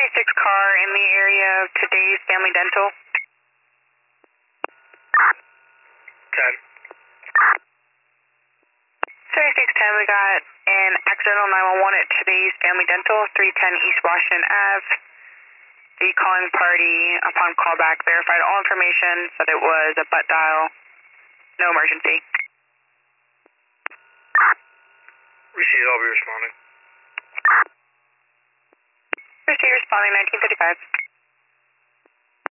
36 car in the area of today's Family Dental. 10. 3610, we got an accidental 911 at today's Family Dental, 310 East Washington Ave. The calling party, upon callback, verified all information, said it was a butt dial, no emergency. Received, I'll be responding. Received, responding 1935.